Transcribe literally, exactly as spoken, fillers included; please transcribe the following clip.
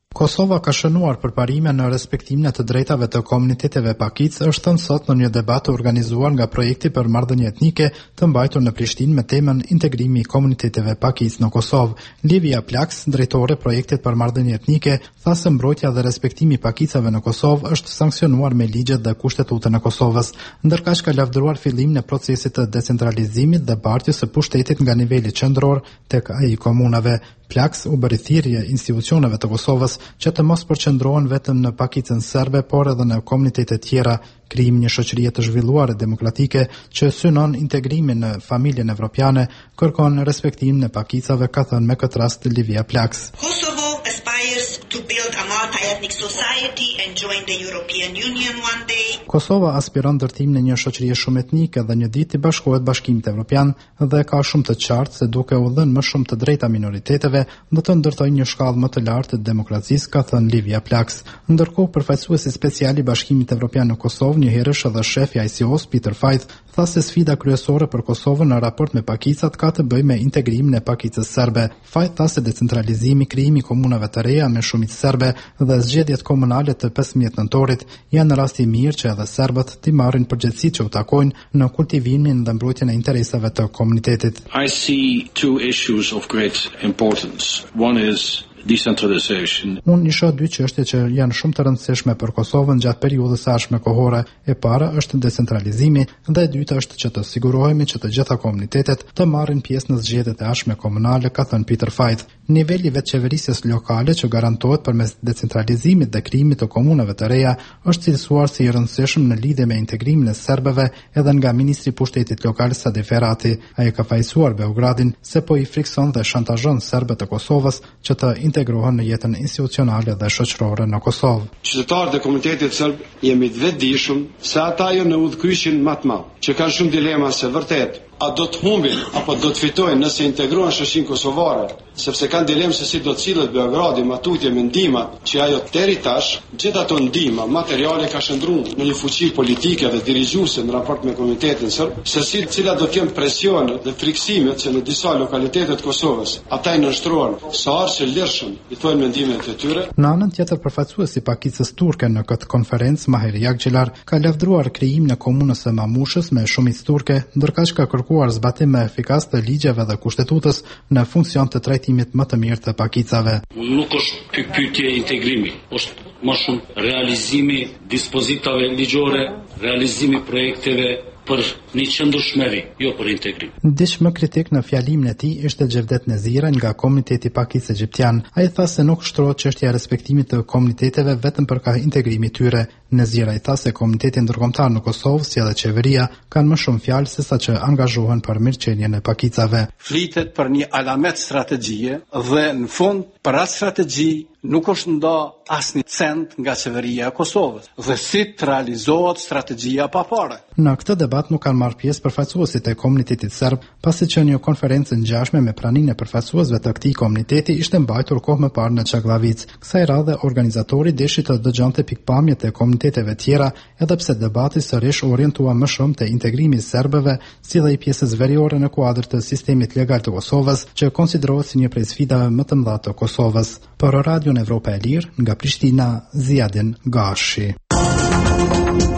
Kosova ka shënuar përparime në respektimin e të drejtave të komuniteteve pakic, është thënë sot në një debat të organizuar nga projekti për marrëdhënie etnike të mbajtur në Prishtinë me temën Integrimi i komuniteteve pakic në Kosovë. Livia Plaks, drejtore e projektit për marrëdhënie etnike, tha se mbrojtja dhe respektimi i pakicave në Kosovë është sanksionuar me ligjet dhe kushtetutën e Kosovës, ndërkaq ka lavdëruar fillimin e procesit të decentralizimit dhe bartjes së pushtetit nga niveli qendror tek ai i komunave. Plaks u bëri thirrje institucioneve të Kosovës që të mos përqendrohen vetëm në pakicën serbe, por edhe në komunitete tjera. Krijimi i një shoqërie të zhvilluar e demokratike që synon integrimin në familjen evropiane kërkon respektimin e pakicave, ka thënë me këtë rast Livia Plaks. Kosovo aspires to build a multi-ethnic society and join the European Union one day. Kosova aspiron ndërtimin e një shoqërie shumë etnike dhe një ditë të bashkohet Bashkimit Evropian dhe ka shumë të qartë se duke u dhënë më shumë të drejta minoriteteve do të ndërtojë një shkallë më të lartë të demokracisë, ka thënë Livia Plaks. Ndërkohë, përfaqësuesi special i Bashkimit Evropian në Kosovë, një herësh edhe shefi I C O-s Peter Fajth, tha se sfida kryesore për Kosovën në raport me pakicat ka të bëjë me integrimin e pakicës serbe. Fajth tha se decentralizimi, krijimi i komunave të reja me shumicë serbe dhe zgjedhjet komunale të pesëmbëdhjetë nëntorit janë rasti i mirë që edhe serbët të marrin përgjegjësitë që u takojnë në kultivimin dhe mbrojtjen e interesave të komunitetit. I see two issues of great importance. One is decentralization. Unë i shoh dy çështje që janë shumë të rëndësishme për Kosovën gjatë periudhës së ardhshme kohore. E para është decentralizimi dhe e dyta është që të sigurohemi që të gjitha komunitetet të marrin pjesë në zgjedhjet e ardhshme komunale, ka thënë Peter Fajth. Niveli i vetëqeverisjes lokale që garantohet përmes decentralizimit dhe krijimit të komunave të reja është cilësuar si i rëndësishëm në lidhje me integrimin e serbëve edhe nga ministri i pushtetit lokal Sadi Ferati. Ai ka fajsuar Beogradin se po i frikson dhe shantazhon serbët e Kosovës që të integrohen në jetën institucionale dhe shoqërore në Kosovë. Qytetarët e komunitetit serb jemi të vetëdijshëm se ata janë në udhëkyqin më të madh, që kanë shumë dilema se vërtet a do të humbin apo do të fitojnë nëse integrohen shoqërinë kosovare, sepse kanë dilemë se si do të cilët Beogradi ma tutje me ndihmat që ajo deri tash, gjithë ato ndihma materiale ka shndruar në një fuqi politike dhe dirigjuese në raport me komunitetin serb, se si cila do të kenë presion dhe friksimet që në disa lokalitete të Kosovës ata i nënshtrohen sa arshë lirshëm i thonë mendimet e tyre. Në anën tjetër, përfaqësuesi i pakicës turke në këtë konferencë, Mahir Jagjelar, ka lavdëruar krijimin e komunës së Mamushës me shumicë turke, ndërkaq ka kërkuar zbatim më efikas të ligjeve dhe kushtetutës në funksion të trajtimit më të mirë të pakicave. Nuk është pyetje integrimi, është më shumë realizimi dispozitave ligjore, realizimi projekteve për një qëndrueshmëri, jo për integrim. Diç më kritik në fjalimin e tij ishte Xhevdet Nezira nga komuniteti pakic egjiptian. Ai tha se nuk shtrohet çështja e respektimit të komuniteteve vetëm për ka integrimit tyre. Nezira i tha se komuniteti ndërkombëtar në Kosovë, si edhe qeveria, kanë më shumë fjalë sesa që angazhohen për mirëqenien e pakicave. Flitet për një alamet strategjie dhe në fund për atë strategji nuk është ndo asnjë cent nga qeveria e Kosovës dhe si të realizohet strategjia pa fare. Në këtë debat nuk kanë marrë pjesë përfaqësuesit e komunitetit serb, pasi që një konferencë ngjashme me praninë e përfaqësuesve të këtij komuniteti ishte mbajtur kohë më parë në Çagllavic. Kësaj radhe organizatori deshi të dëgjonte pikpamjet e komuniteteve tjera, edhe pse debati sërish u orientua më shumë te integrimi i serbëve, si dhe i pjesës veriore në kuadër të sistemit legal të Kosovës, që konsiderohet si një prej sfidave më të mëdha të Kosovës. Për Radion Evropa e Lirë, nga Prishtina, Ziadin Gashi.